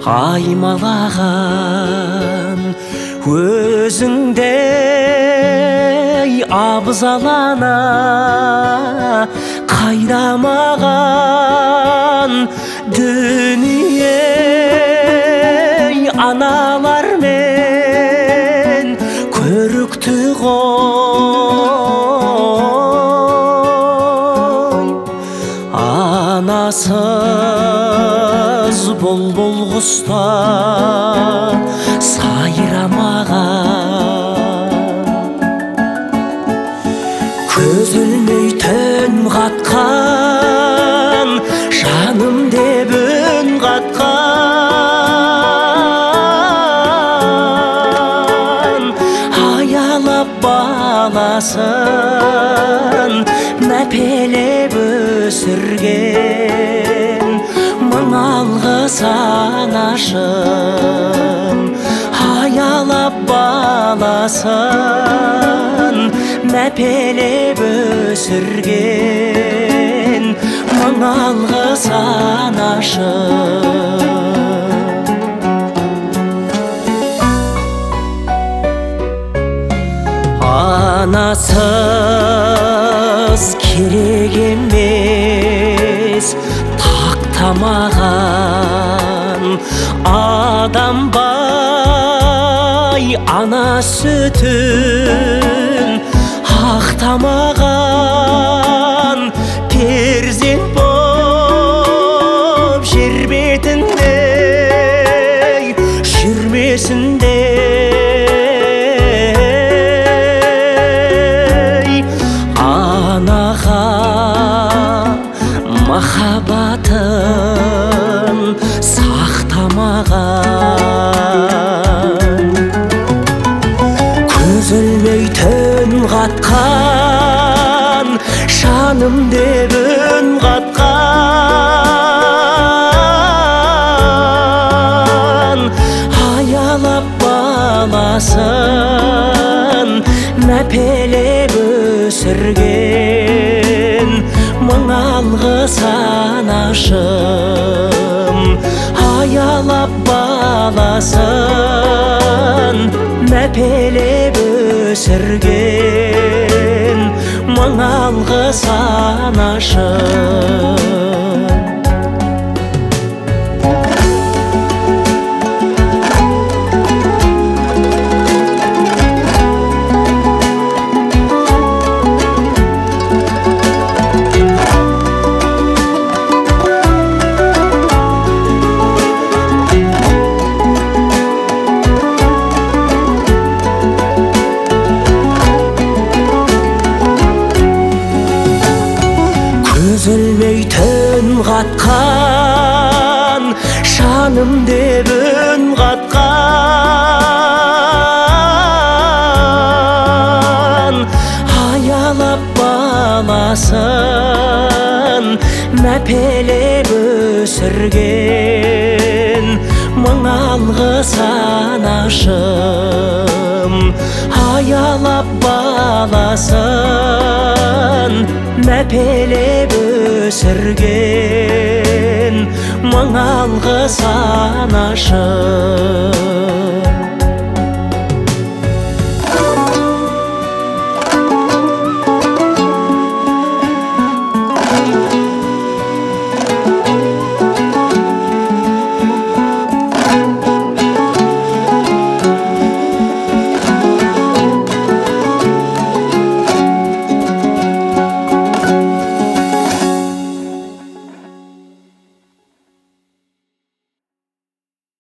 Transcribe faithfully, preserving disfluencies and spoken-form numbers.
аймалаған өзіңдей абзал ана қайдамаған дүние аналар мен көрікті ғой анасыз бұлбұл құстар сайрамаған көз ілмей түн қатқан жаным деп үн қатқан аялап баласын мәпелеп өсірген мың алғыс анашым аялап баласын мәпелеп өсірген мың алғыс анашым анасыз керек емес тақтамаған адам бай ана сүтін ақтамаған перзент боп жер бетінде жүрмесінде анаға махаббатын сақтамаған көз ілмей түн қатқан жаным деп үн қатқан аялап баласын мәпелеп өсірген мың алғыс анашым аялап баласын мәпелеп өсірген мың алғыс анашым үзілмей түн қатқан жаным деп үн қатқан аялап баласын мәпелеп өсірген мың алғыс анашым аялап баласын мәпелеп өсірген мың алғыс анашым